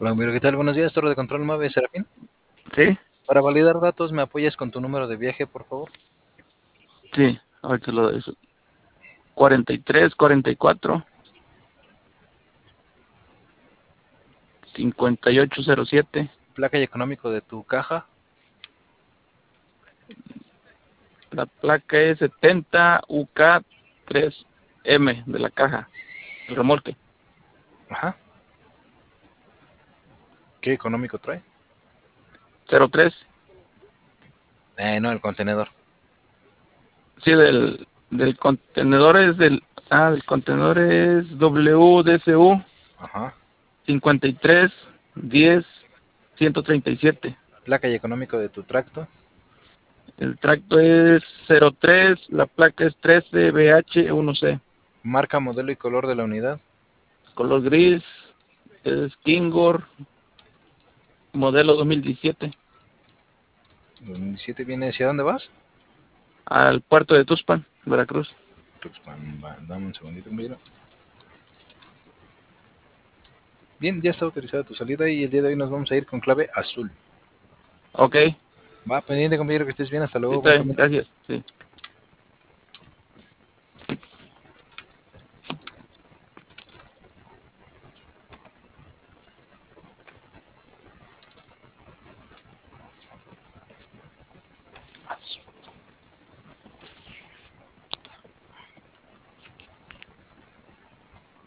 Hola, amigo, ¿qué tal? Buenos días, Torre de Control 9, Serafín. Sí, Para validar datos, ¿me apoyas con tu número de viaje, por favor? sí, ahorita lo de eso. 43, 44, 5807. Placa y económico de tu caja. La placa es 70 UK 3M de la caja, el remolque. Ajá. ¿Qué económico trae? 03. No, el contenedor. Sí, del contenedor es el contenedor es WDSU Ajá. 53 10 137. Placa y económico de tu tracto. El tracto es 03, la placa es 13BH1C. Marca, modelo y color de la unidad. Color gris, es Kingor, modelo 2017, 2017 viene. ¿Hacia dónde vas? al puerto de Tuxpan, Veracruz. Tuxpan, dame un segundito, mira. Bien, ya está autorizada tu salida y el día de hoy nos vamos a ir con clave azul. Ok, Va, pendiente, compañero, que estés bien. Hasta sí, luego, está buen bien, camino. gracias. Sí.